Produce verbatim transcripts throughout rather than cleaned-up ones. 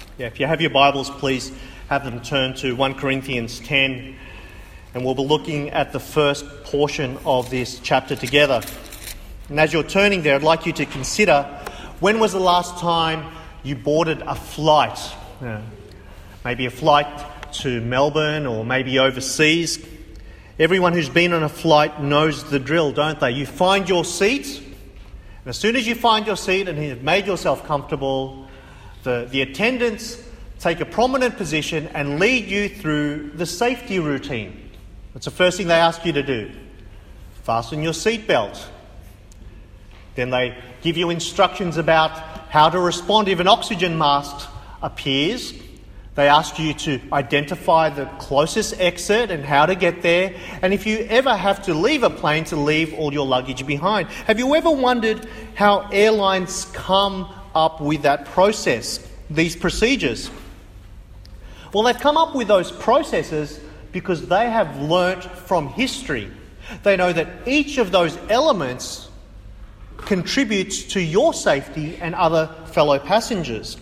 Yeah, if you have your Bibles, please have them turn to First Corinthians ten, and we'll be looking at the first portion of this chapter together. And as you're turning there, I'd like you to consider, when was the last time you boarded a flight? Uh, maybe a flight to Melbourne or maybe overseas. Everyone who's been on a flight knows the drill, don't they? You find your seat, and as soon as you find your seat and you've made yourself comfortable, the, the attendants take a prominent position and lead you through the safety routine. That's the first thing they ask you to do. Fasten your seatbelt. Then they give you instructions about how to respond if an oxygen mask appears. They ask you to identify the closest exit and how to get there. And if you ever have to leave a plane, to leave all your luggage behind. Have you ever wondered how airlines come up with that process, these procedures? Well, they've come up with those processes because they have learnt from history. They know that each of those elements contributes to your safety and other fellow passengers.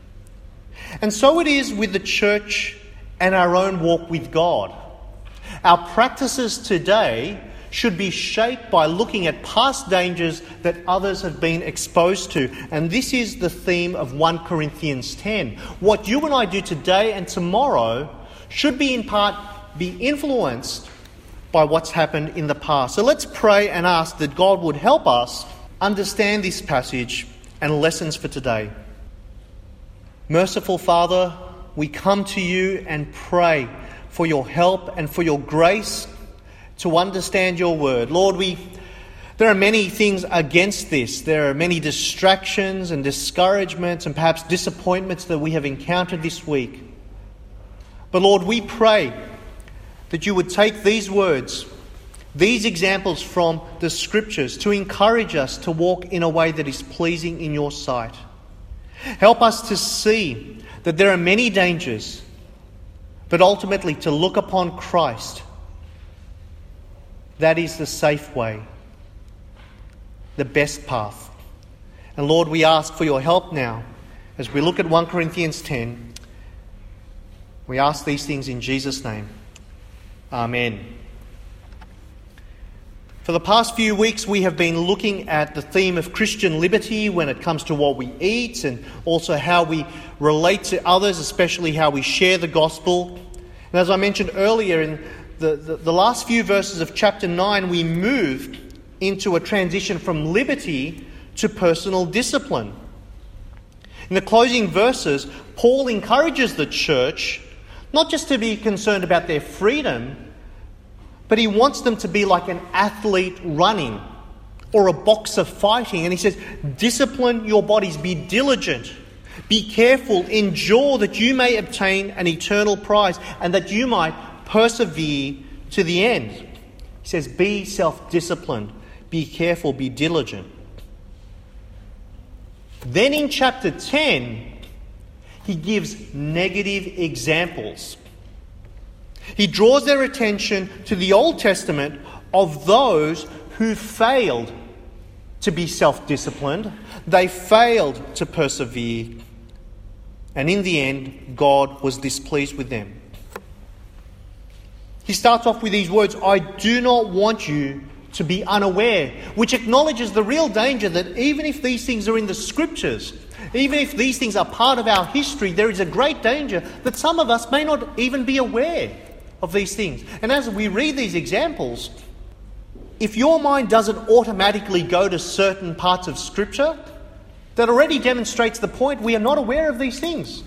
And so it is with the church and our own walk with God. Our practices today should be shaped by looking at past dangers that others have been exposed to. And this is the theme of First Corinthians ten. What you and I do today and tomorrow should be in part be influenced by what's happened in the past. So let's pray and ask that God would help us understand this passage and lessons for today. Merciful Father, we come to you and pray for your help and for your grace to understand your word. Lord, we there are many things against this. There are many distractions and discouragements and perhaps disappointments that we have encountered this week. But Lord, we pray that you would take these words, these examples from the Scriptures, to encourage us to walk in a way that is pleasing in your sight. Help us to see that there are many dangers, but ultimately to look upon Christ. That is the safe way, the best path. And Lord, we ask for your help now as we look at First Corinthians ten. We ask these things in Jesus' name. Amen. For the past few weeks, we have been looking at the theme of Christian liberty when it comes to what we eat and also how we relate to others, especially how we share the gospel. And as I mentioned earlier, in the, the, the last few verses of chapter nine, we moved into a transition from liberty to personal discipline. In the closing verses, Paul encourages the church not just to be concerned about their freedom, but he wants them to be like an athlete running or a boxer fighting. And he says, discipline your bodies, be diligent, be careful, endure that you may obtain an eternal prize and that you might persevere to the end. He says, be self-disciplined, be careful, be diligent. Then in chapter ten, he gives negative examples. He draws their attention to the Old Testament of those who failed to be self-disciplined. They failed to persevere. And in the end, God was displeased with them. He starts off with these words, I do not want you to be unaware, which acknowledges the real danger that even if these things are in the Scriptures, even if these things are part of our history, there is a great danger that some of us may not even be aware of these things. And as we read these examples, if your mind doesn't automatically go to certain parts of Scripture, that already demonstrates the point we are not aware of these things.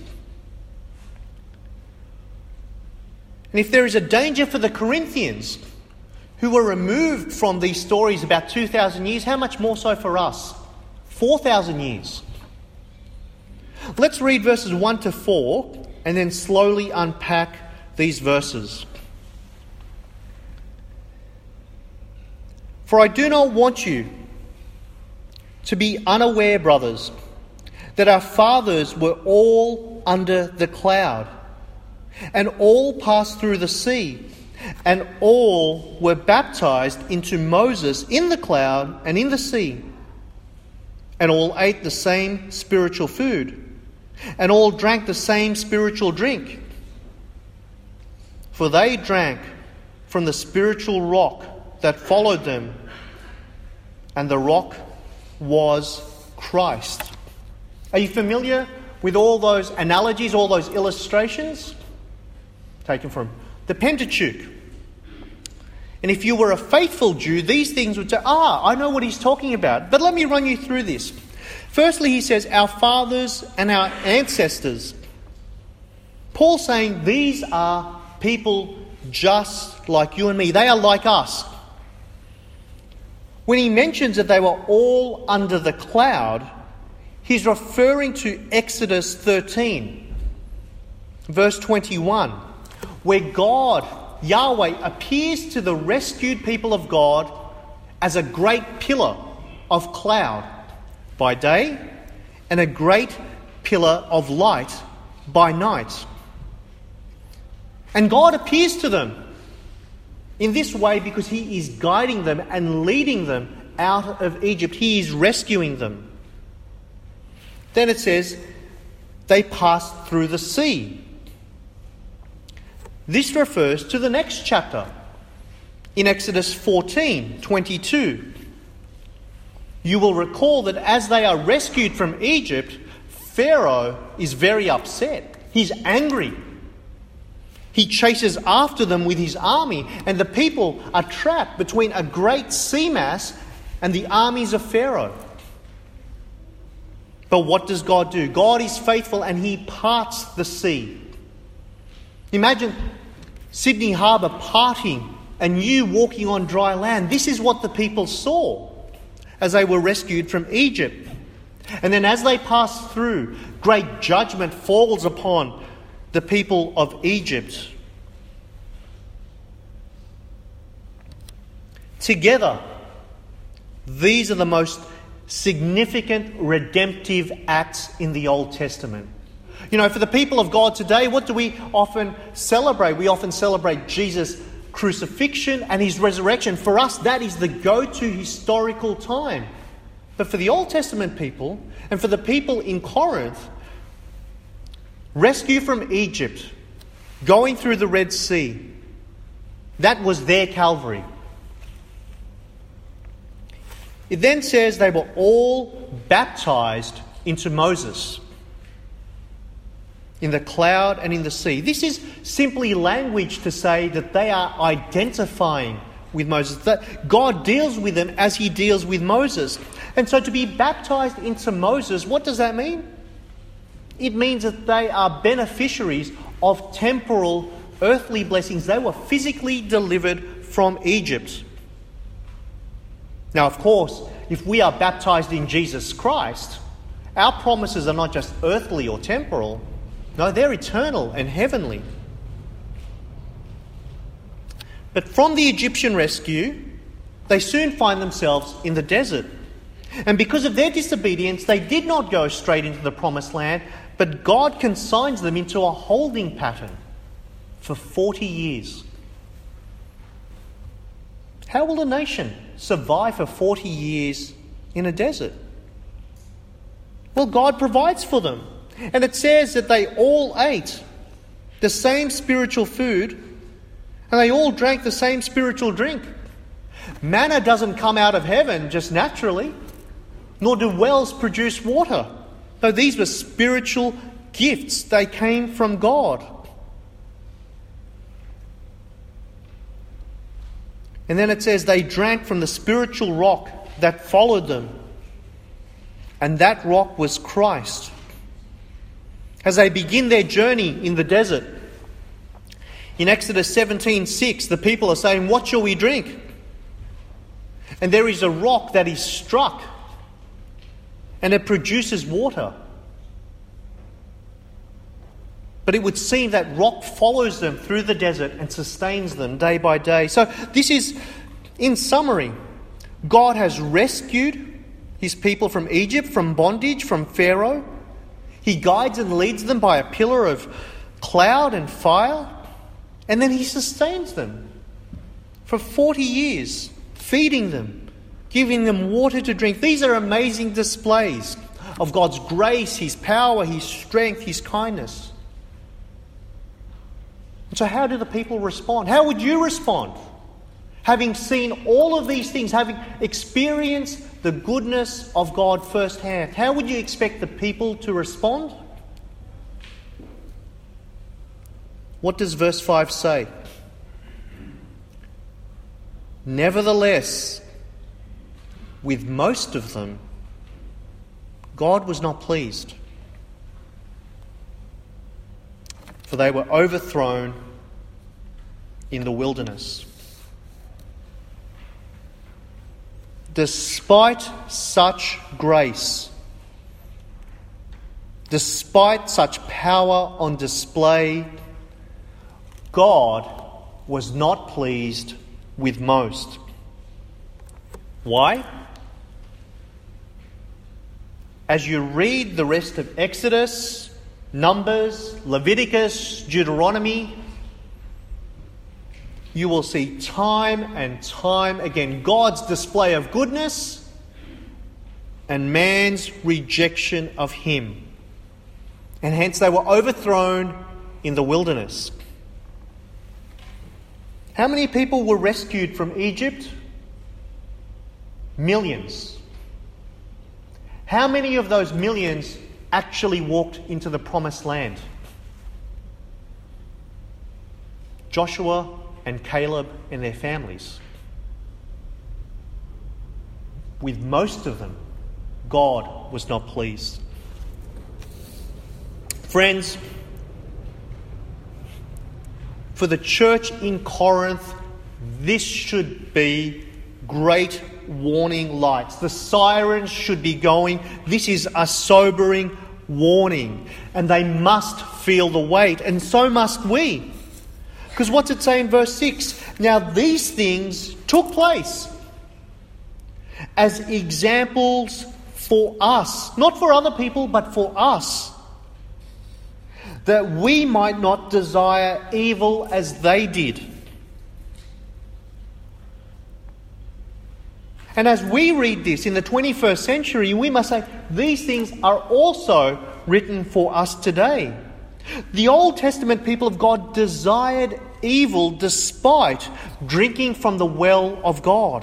And if there is a danger for the Corinthians, who were removed from these stories about two thousand years, how much more so for us? four thousand years. Let's read verses one to four and then slowly unpack these verses. For I do not want you to be unaware, brothers, that our fathers were all under the cloud, and all passed through the sea, and all were baptized into Moses in the cloud and in the sea, and all ate the same spiritual food, and all drank the same spiritual drink. For they drank from the spiritual rock that followed them, and the rock was Christ. Are you familiar with all those analogies, all those illustrations? Taken from the Pentateuch. And if you were a faithful Jew, these things would say, ah, I know what he's talking about. But let me run you through this. Firstly, he says, our fathers and our ancestors. Paul's saying these are people just like you and me. They are like us. When he mentions that they were all under the cloud, he's referring to Exodus thirteen, verse twenty-one, where God, Yahweh, appears to the rescued people of God as a great pillar of cloud by day and a great pillar of light by night. And God appears to them in this way because he is guiding them and leading them out of Egypt. He is rescuing them. Then it says, they passed through the sea. This refers to the next chapter, in Exodus fourteen twenty-two. You will recall that as they are rescued from Egypt, Pharaoh is very upset. He's angry. He chases after them with his army, and the people are trapped between a great sea mass and the armies of Pharaoh. But what does God do? God is faithful and he parts the sea. Imagine Sydney Harbour parting and you walking on dry land. This is what the people saw as they were rescued from Egypt. And then as they pass through, great judgment falls upon the people of Egypt. Together, these are the most significant redemptive acts in the Old Testament. You know, for the people of God today, what do we often celebrate? We often celebrate Jesus' crucifixion and his resurrection. For us, that is the go-to historical time. But for the Old Testament people, and for the people in Corinth, rescue from Egypt, going through the Red Sea, that was their Calvary. It then says they were all baptized into Moses in the cloud and in the sea. This is simply language to say that they are identifying with Moses, that God deals with them as he deals with Moses. And so to be baptized into Moses, what does that mean? It means that they are beneficiaries of temporal earthly blessings. They were physically delivered from Egypt. Now, of course, if we are baptized in Jesus Christ, our promises are not just earthly or temporal. No, they're eternal and heavenly. But from the Egyptian rescue, they soon find themselves in the desert. And because of their disobedience, they did not go straight into the promised land, but God consigns them into a holding pattern for forty years. How will a nation survive for forty years in a desert? Well, God provides for them. And it says that they all ate the same spiritual food and they all drank the same spiritual drink. Manna doesn't come out of heaven just naturally, nor do wells produce water. No, these were spiritual gifts. They came from God. And then it says they drank from the spiritual rock that followed them. And that rock was Christ. As they begin their journey in the desert, in Exodus seventeen six, the people are saying, "What shall we drink?" And there is a rock that is struck, and it produces water. But it would seem that rock follows them through the desert and sustains them day by day. So this is, in summary, God has rescued his people from Egypt, from bondage, from Pharaoh. He guides and leads them by a pillar of cloud and fire. And then he sustains them for forty years, feeding them, giving them water to drink. These are amazing displays of God's grace, His power, His strength, His kindness. And so how do the people respond? How would you respond? Having seen all of these things, having experienced the goodness of God firsthand, how would you expect the people to respond? What does verse five say? Nevertheless, with most of them, God was not pleased, for they were overthrown in the wilderness. Despite such grace, despite such power on display, God was not pleased with most. Why? As you read the rest of Exodus, Numbers, Leviticus, Deuteronomy, you will see time and time again God's display of goodness and man's rejection of Him. And hence they were overthrown in the wilderness. How many people were rescued from Egypt? Millions. How many of those millions actually walked into the promised land? Joshua and Caleb and their families. With most of them, God was not pleased. Friends, for the church in Corinth, this should be great warning lights. The sirens should be going. This is a sobering warning. And they must feel the weight. And so must we. Because what's it say in verse six? Now these things took place as examples for us. Not for other people, but for us. That we might not desire evil as they did. And as we read this in the twenty-first century, we must say these things are also written for us today. The Old Testament people of God desired evil despite drinking from the well of God.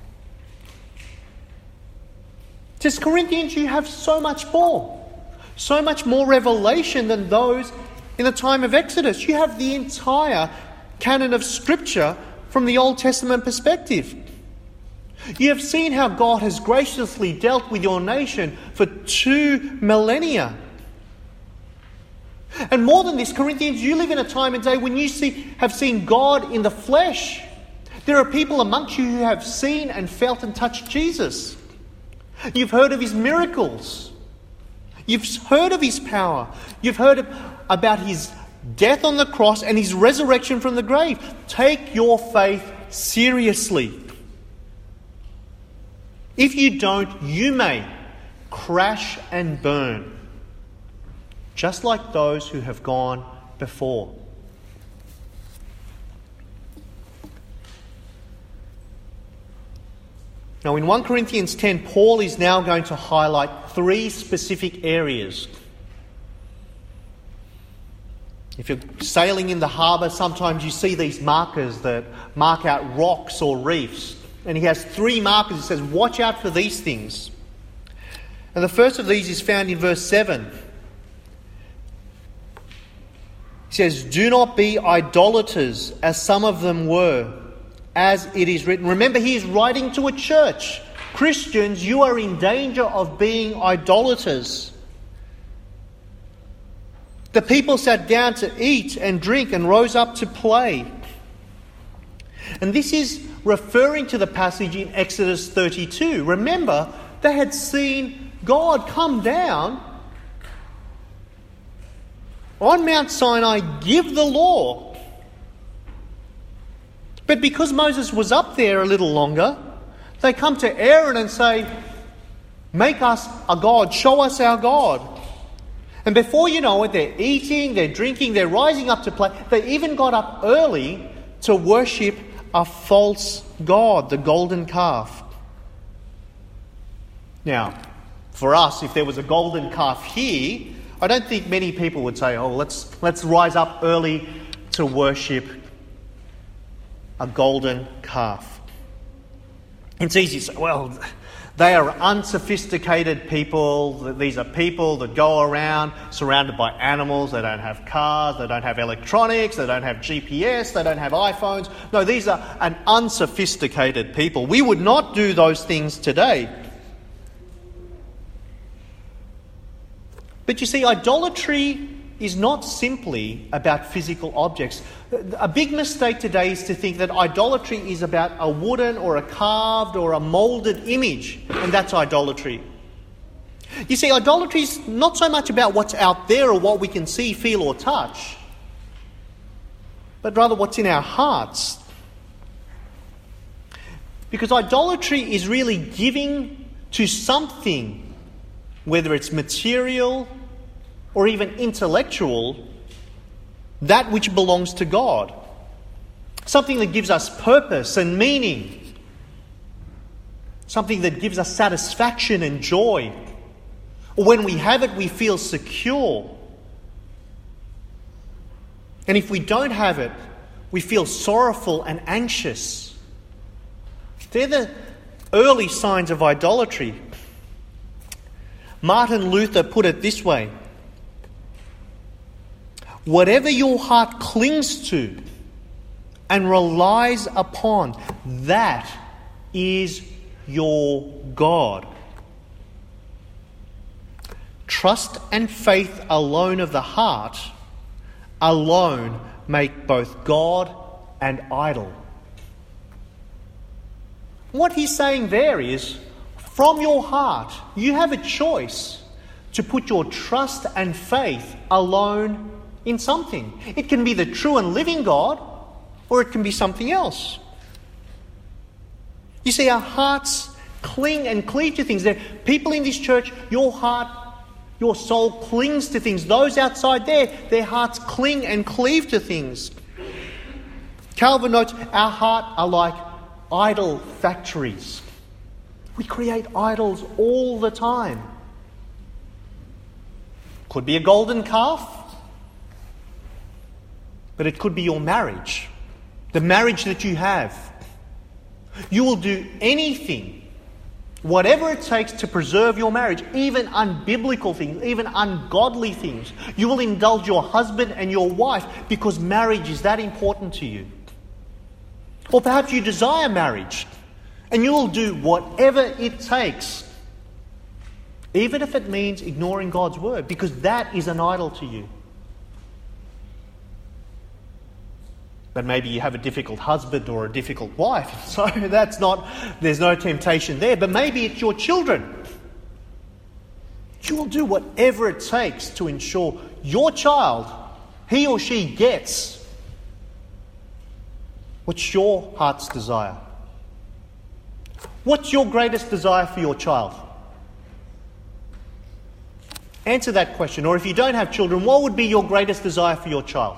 It says, Corinthians, you have so much more. So much more revelation than those in the time of Exodus. You have the entire canon of Scripture from the Old Testament perspective. You have seen how God has graciously dealt with your nation for two millennia. And more than this, Corinthians, you live in a time and day when you see, have seen God in the flesh. There are people amongst you who have seen and felt and touched Jesus. You've heard of His miracles. You've heard of His power. You've heard about His death on the cross and His resurrection from the grave. Take your faith seriously. If you don't, you may crash and burn, just like those who have gone before. Now in First Corinthians ten, Paul is now going to highlight three specific areas. If you're sailing in the harbour, sometimes you see these markers that mark out rocks or reefs. And he has three markers. He says, watch out for these things. And the first of these is found in verse seven. He says, do not be idolaters, as some of them were, as it is written. Remember, he is writing to a church. Christians, you are in danger of being idolaters. The people sat down to eat and drink and rose up to play. And this is referring to the passage in Exodus thirty-two. Remember, they had seen God come down on Mount Sinai, give the law. But because Moses was up there a little longer, they come to Aaron and say, make us a God, show us our God. And before you know it, they're eating, they're drinking, they're rising up to play. They even got up early to worship a false god, the golden calf. Now, For us, if there was a golden calf here, I don't think many people would say, oh, let's let's rise up early to worship a golden calf. It's easy to say, well, they are unsophisticated people. These are people that go around surrounded by animals. They don't have cars. They don't have electronics. They don't have G P S. They don't have iPhones. No, these are an unsophisticated people. We would not do those things today. But you see, idolatry is not simply about physical objects. A big mistake today is to think that idolatry is about a wooden or a carved or a moulded image, and that's idolatry. You see, idolatry is not so much about what's out there or what we can see, feel or touch, but rather what's in our hearts. Because idolatry is really giving to something, whether it's material or even intellectual, that which belongs to God. Something that gives us purpose and meaning. Something that gives us satisfaction and joy. Or when we have it, we feel secure. And if we don't have it, we feel sorrowful and anxious. They're the early signs of idolatry. Martin Luther put it this way: whatever your heart clings to and relies upon, that is your God. Trust and faith alone of the heart alone make both God and idol. What he's saying there is, from your heart, you have a choice to put your trust and faith alone in something. It can be the true and living God, or it can be something else. You see, our hearts cling and cleave to things. There are people in this church, your heart, your soul clings to things. Those outside there, their hearts cling and cleave to things. Calvin notes, our heart are like idol factories. We create idols all the time. Could be a golden calf, but it could be your marriage, the marriage that you have. You will do anything, whatever it takes to preserve your marriage, even unbiblical things, even ungodly things. You will indulge your husband and your wife because marriage is that important to you. Or perhaps you desire marriage and you will do whatever it takes, even if it means ignoring God's word, because that is an idol to you. But maybe you have a difficult husband or a difficult wife, so that's not, there's no temptation there. But maybe it's your children. You will do whatever it takes to ensure your child, he or she, gets what's your heart's desire. What's your greatest desire for your child? Answer that question. Or if you don't have children, what would be your greatest desire for your child?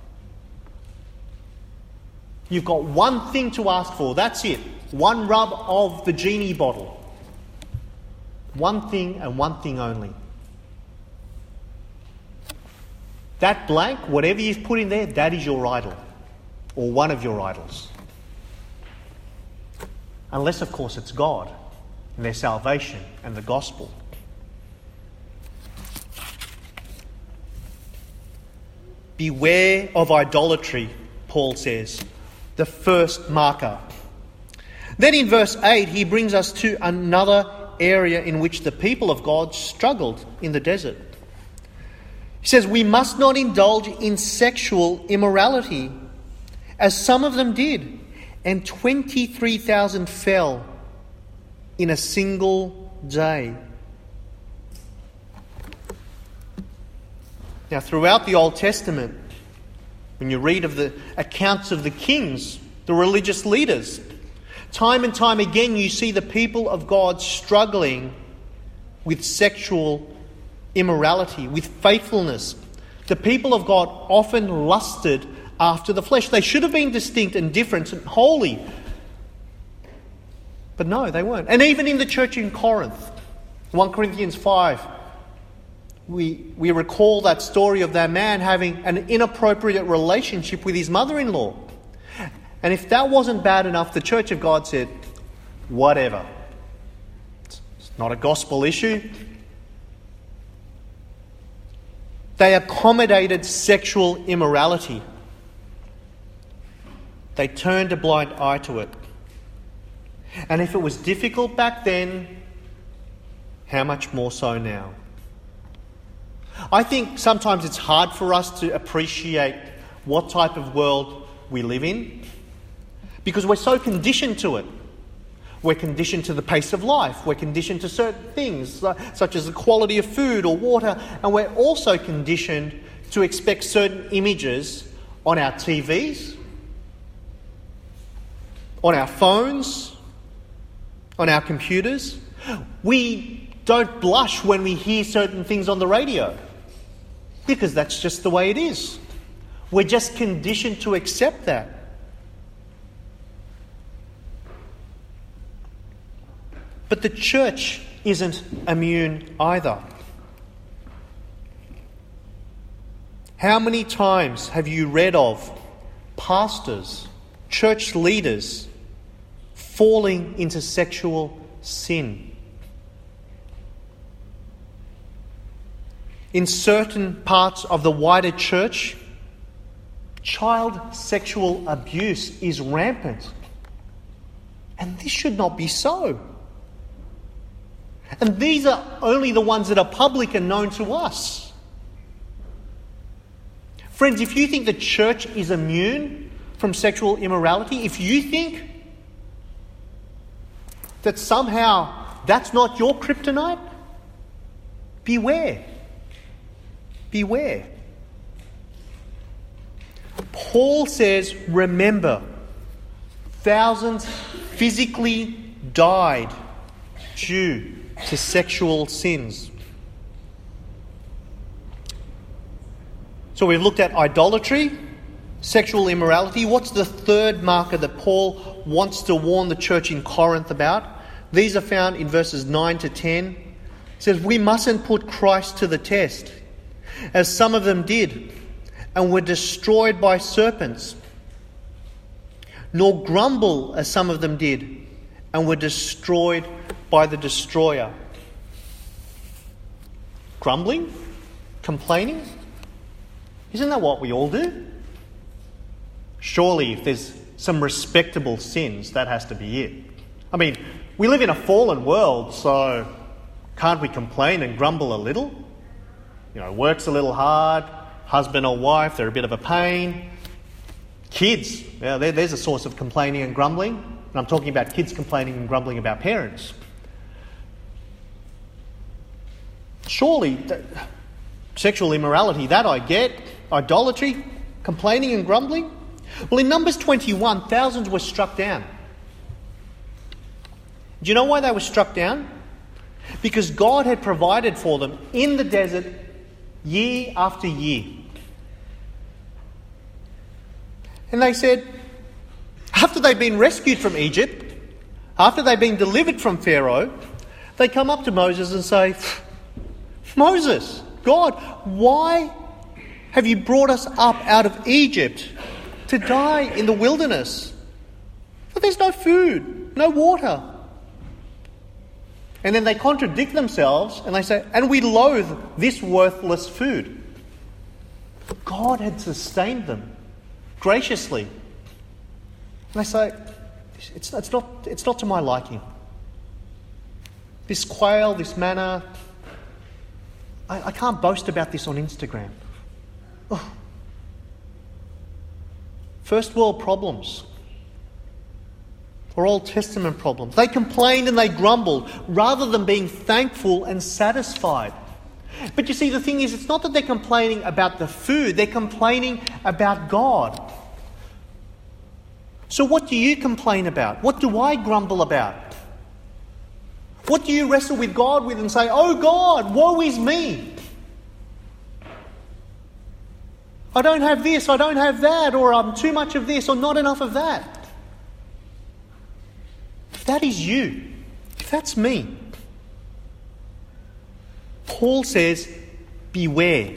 You've got one thing to ask for. That's it. One rub of the genie bottle. One thing and one thing only. That blank, whatever you've put in there, that is your idol. Or one of your idols. Unless, of course, it's God and their salvation and the gospel. Beware of idolatry, Paul says. The first marker. Then in verse eight, he brings us to another area in which the people of God struggled in the desert. He says, we must not indulge in sexual immorality, as some of them did, and twenty-three thousand fell in a single day. Now, throughout the Old Testament, when you read of the accounts of the kings, the religious leaders, time and time again you see the people of God struggling with sexual immorality, with faithfulness. The people of God often lusted after the flesh. They should have been distinct and different and holy. But no, they weren't. And even in the church in Corinth, First Corinthians five, we, we recall that story of that man having an inappropriate relationship with his mother-in-law. And if that wasn't bad enough, the Church of God said, whatever. It's not a gospel issue. They accommodated sexual immorality. They turned a blind eye to it. And if it was difficult back then, how much more so now? I think sometimes it's hard for us to appreciate what type of world we live in because we're so conditioned to it. We're conditioned to the pace of life. We're conditioned to certain things, such as the quality of food or water. And we're also conditioned to expect certain images on our T Vs, on our phones, on our computers. We don't blush when we hear certain things on the radio because that's just the way it is. We're just conditioned to accept that. But the church isn't immune either. How many times have you read of pastors, church leaders, falling into sexual sin? In certain parts of the wider church, child sexual abuse is rampant. And this should not be so. And these are only the ones that are public and known to us. Friends, if you think the church is immune from sexual immorality, if you think that somehow that's not your kryptonite, beware. Beware. Paul says, remember, thousands physically died due to sexual sins. So we've looked at idolatry, sexual immorality. What's the third marker that Paul wants to warn the church in Corinth about? These are found in verses nine to ten. It says, we mustn't put Christ to the test, as some of them did, and were destroyed by serpents, nor grumble as some of them did, and were destroyed by the destroyer. Grumbling? Complaining? Isn't that what we all do? Surely if there's some respectable sins, that has to be it. I mean, we live in a fallen world, so can't we complain and grumble a little? You know, work's a little hard, husband or wife, they're a bit of a pain. Kids, yeah, there's a source of complaining and grumbling. And I'm talking about kids complaining and grumbling about parents. Surely, th- sexual immorality, that I get. Idolatry, complaining and grumbling. Well, in Numbers twenty-one, thousands were struck down. Do you know why they were struck down? Because God had provided for them in the desert year after year. And they said, after they've been rescued from Egypt, after they've been delivered from Pharaoh, they come up to Moses and say, Moses, God, why have you brought us up out of Egypt to die in the wilderness? For there's no food, no water. And then they contradict themselves and they say, and we loathe this worthless food. God had sustained them graciously. And they say, it's, it's, not, it's not to my liking. This quail, this manna, I, I can't boast about this on Instagram. Oh. First world problems. Or Old Testament problems. They complained and they grumbled rather than being thankful and satisfied. But you see, the thing is, it's not that they're complaining about the food, they're complaining about God. So what do you complain about? What do I grumble about? What do you wrestle with God with and say, oh God, woe is me. I don't have this, I don't have that, or I'm too much of this, or not enough of that. If that is you, if that's me, Paul says, beware.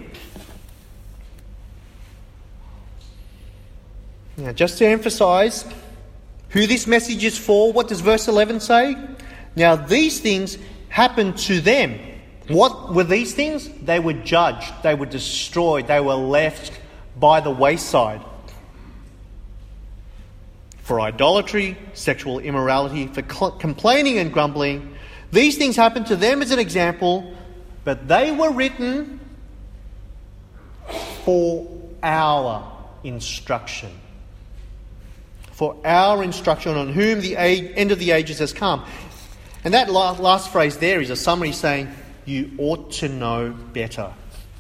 Now, just to emphasize who this message is for, what does verse eleven say? Now, these things happened to them. What were these things? They were judged, they were destroyed, they were left by the wayside. For idolatry, sexual immorality, for cl- complaining and grumbling. These things happened to them as an example, but they were written for our instruction. For our instruction on whom the age, end of the ages has come. And that last, last phrase there is a summary saying, you ought to know better.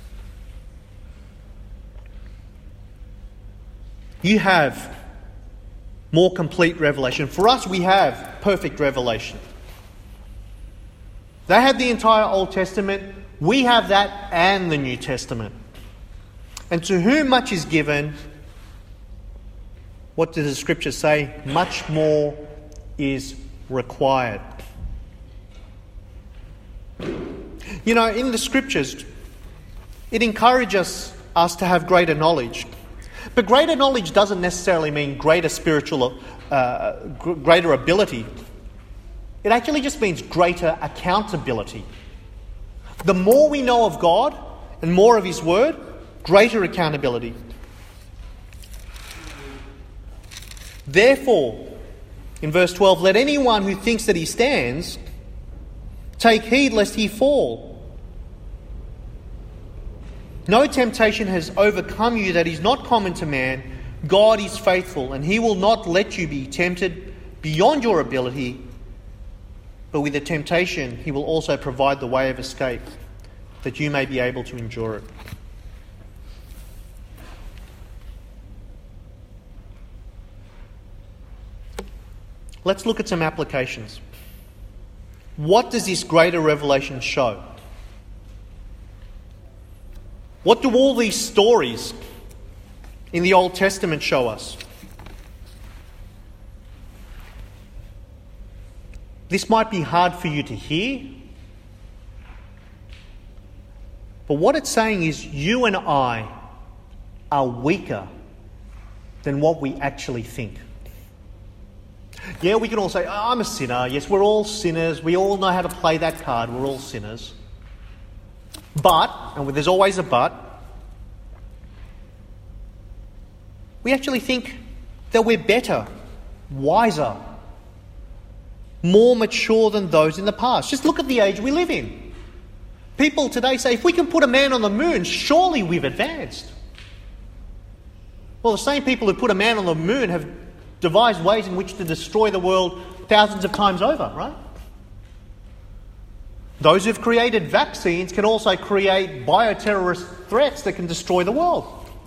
You have more complete revelation. For us, we have perfect revelation. They had the entire Old Testament. We have that and the New Testament. And to whom much is given, what does the Scripture say? Much more is required. You know, in the Scriptures, it encourages us to have greater knowledge. But greater knowledge doesn't necessarily mean greater spiritual, uh, g- greater ability. It actually just means greater accountability. The more we know of God and more of His Word, greater accountability. Therefore, in verse twelve, let anyone who thinks that he stands take heed lest he fall. No temptation has overcome you that is not common to man. God is faithful, and He will not let you be tempted beyond your ability, but with the temptation He will also provide the way of escape, that you may be able to endure it. Let's look at some applications. What does this greater revelation show? What do all these stories in the Old Testament show us? This might be hard for you to hear, but what it's saying is you and I are weaker than what we actually think. Yeah, we can all say, oh, I'm a sinner. Yes, we're all sinners. We all know how to play that card. We're all sinners. But, and there's always a but, we actually think that we're better, wiser, more mature than those in the past. Just look at the age we live in. People today say, if we can put a man on the moon, surely we've advanced. Well, the same people who put a man on the moon have devised ways in which to destroy the world thousands of times over, right? Those who've created vaccines can also create bioterrorist threats that can destroy the world.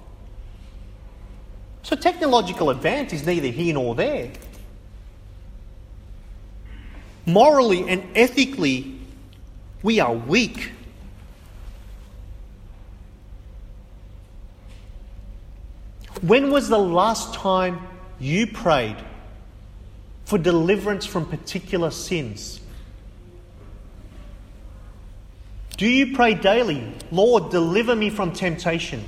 So technological advance is neither here nor there. Morally and ethically, we are weak. When was the last time you prayed for deliverance from particular sins? Do you pray daily, Lord, deliver me from temptation?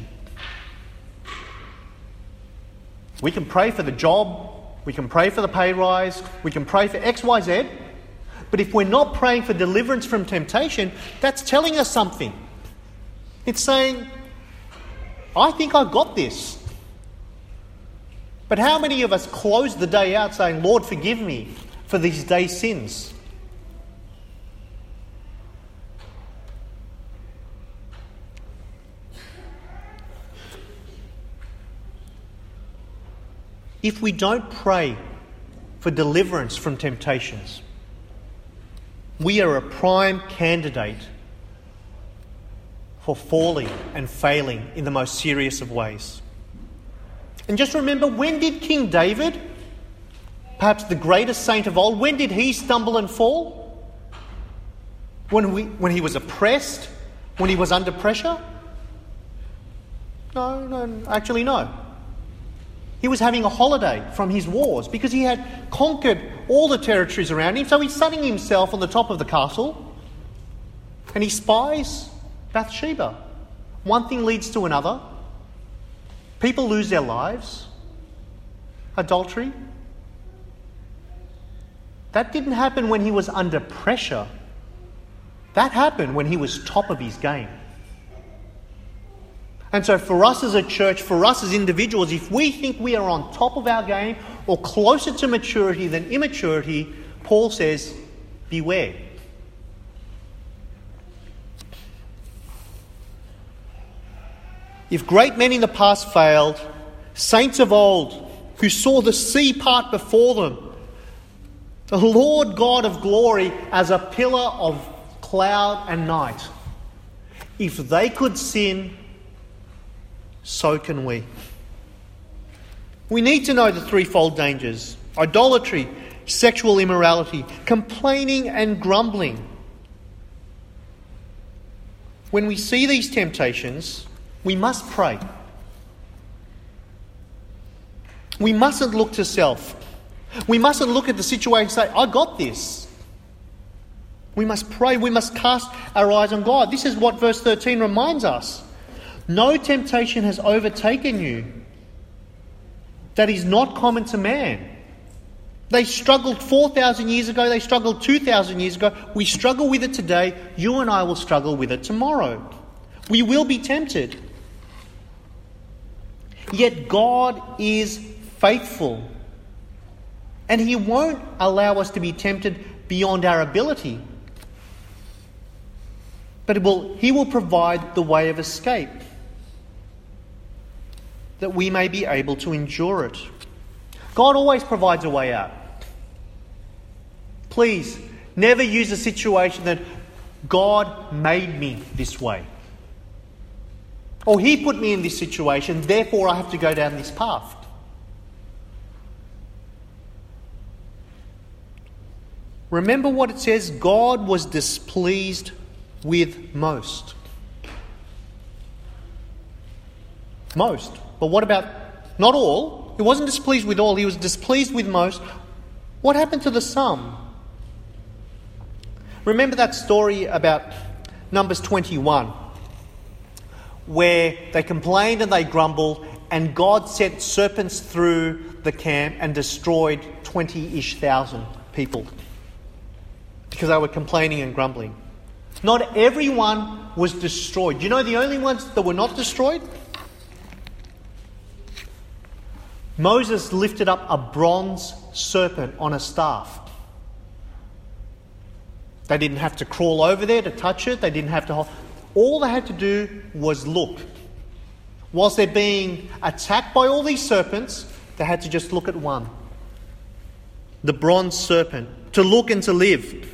We can pray for the job, we can pray for the pay rise, we can pray for X, Y, Z, but if we're not praying for deliverance from temptation, that's telling us something. It's saying, I think I got this. But how many of us close the day out saying, Lord, forgive me for these day's sins? If we don't pray for deliverance from temptations, we are a prime candidate for falling and failing in the most serious of ways. And just remember, when did King David, perhaps the greatest saint of old, when did he stumble and fall? When, we, when he was oppressed? When he was under pressure? No, no, actually no. He was having a holiday from his wars because he had conquered all the territories around him. So he's sunning himself on the top of the castle and he spies Bathsheba. One thing leads to another. People lose their lives. Adultery. That didn't happen when he was under pressure. That happened when he was top of his game. And so for us as a church, for us as individuals, if we think we are on top of our game or closer to maturity than immaturity, Paul says, beware. If great men in the past failed, saints of old who saw the sea part before them, the Lord God of glory as a pillar of cloud and night, if they could sin, so can we. We need to know the threefold dangers: idolatry, sexual immorality, complaining and grumbling. When we see these temptations, we must pray. We mustn't look to self. We mustn't look at the situation and say, I got this. We must pray. We must cast our eyes on God. This is what verse thirteen reminds us. No temptation has overtaken you that is not common to man. They struggled four thousand years ago. They struggled two thousand years ago. We struggle with it today. You and I will struggle with it tomorrow. We will be tempted. Yet God is faithful. And He won't allow us to be tempted beyond our ability. But it will, He will provide the way of escape, that we may be able to endure it. God always provides a way out. Please, never use a situation that God made me this way. Or He put me in this situation, therefore I have to go down this path. Remember what it says, God was displeased with most. Most. But what about not all? He wasn't displeased with all, He was displeased with most. What happened to the some? Remember that story about Numbers twenty-one, where they complained and they grumbled, and God sent serpents through the camp and destroyed twenty-ish thousand people because they were complaining and grumbling. Not everyone was destroyed. Do you know the only ones that were not destroyed? Moses lifted up a bronze serpent on a staff. They didn't have to crawl over there to touch it. They didn't have to hold. All they had to do was look. Whilst they're being attacked by all these serpents, they had to just look at one. The bronze serpent. To look and to live.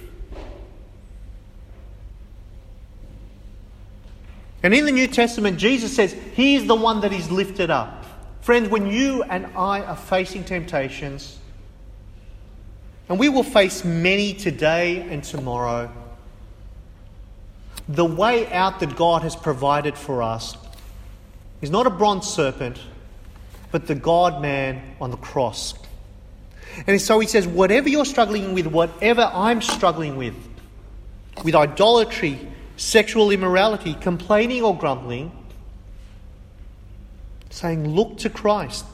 And in the New Testament, Jesus says He is the one that is lifted up. Friends, when you and I are facing temptations, and we will face many today and tomorrow, the way out that God has provided for us is not a bronze serpent, but the God-man on the cross. And so He says, whatever you're struggling with, whatever I'm struggling with, with idolatry, sexual immorality, complaining or grumbling, saying, look to Christ.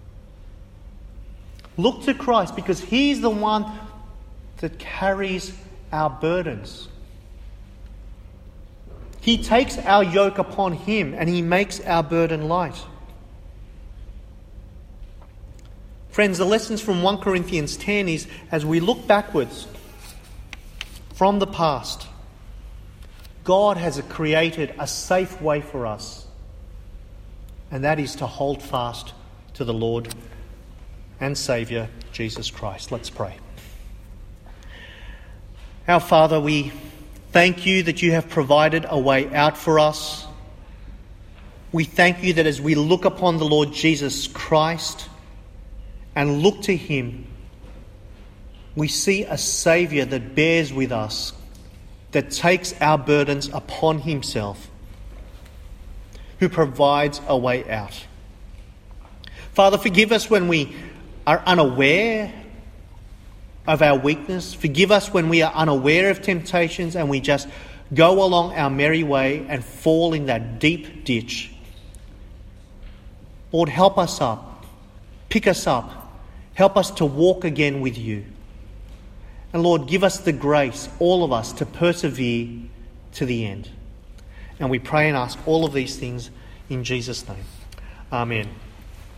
Look to Christ, because He's the one that carries our burdens. He takes our yoke upon Him and He makes our burden light. Friends, the lessons from First Corinthians ten is, as we look backwards from the past, God has created a safe way for us, and that is to hold fast to the Lord and Saviour, Jesus Christ. Let's pray. Our Father, we thank You that You have provided a way out for us. We thank You that as we look upon the Lord Jesus Christ and look to Him, we see a Saviour that bears with us, that takes our burdens upon Himself, who provides a way out. Father, forgive us when we are unaware of our weakness. Forgive us when we are unaware of temptations and we just go along our merry way and fall in that deep ditch. Lord, help us up. Pick us up. Help us to walk again with you. And Lord, give us the grace, all of us, to persevere to the end. And we pray and ask all of these things in Jesus' name. Amen.